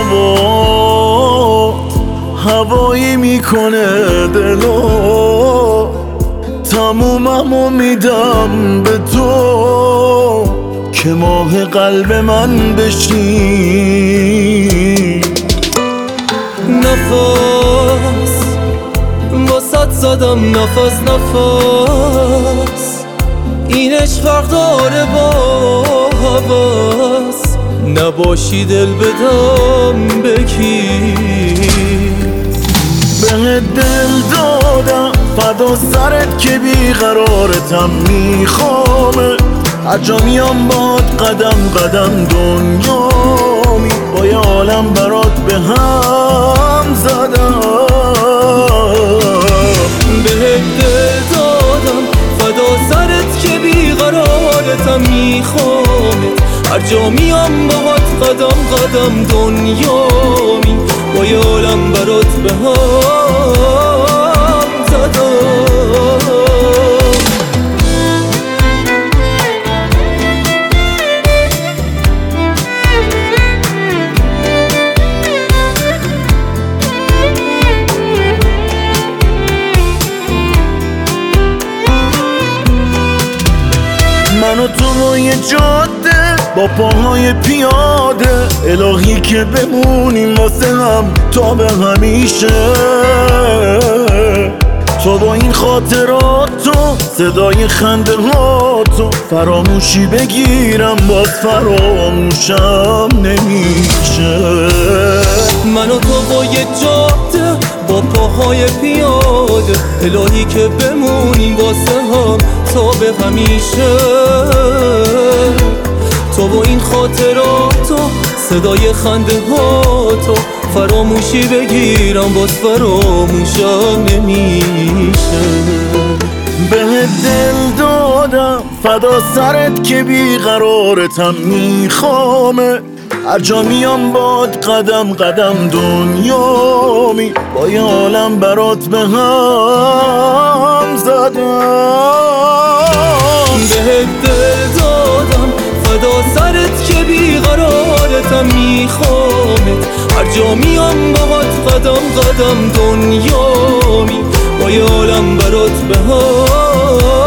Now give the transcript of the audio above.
هوایی میکنه دلو، تموممو میدم به تو که ماه قلب من بشی. نفس واسط زدم، نفس نفس، این عشق فرق داره با هوس، نباشی دل بدم بکی. به دل دادم فدا سرت که بیقرارتم میخوامه، هر جا میام باد قدم قدم دنیامی، با یه عالم برات به هم زدم. به دل دادم فدا سرت که بیقرارتم میخوامه، هر جا میام باهات قدم قدم دنیامی، با یه عالم برات به هم زدم. من و تو روی جاده با پاهای پیاده، الهی که بمونیم واسه هم تا به همیشه. تو با این خاطراتو، صدای خنده هاتو، فراموشی بگیرم باز فراموشم نمیشه. من و تو با یه جاده با پاهای پیاده، الهی که بمونیم واسه هم تا به همیشه. تو با این خاطراتو، صدای خنده هاتو، فراموشی بگیرم باز فراموشم نمیشه. به دل دادم فدا سرت که بیقرارتم میخوامه، هر جا میام باد قدم قدم دنیامی، با یه عالم برات به هم زدم. به دل دادم فدا سرت که بیقرارتم میخوامت، هر جا میام باهات قدم قدم دنیامی، با یه عالم برات به هم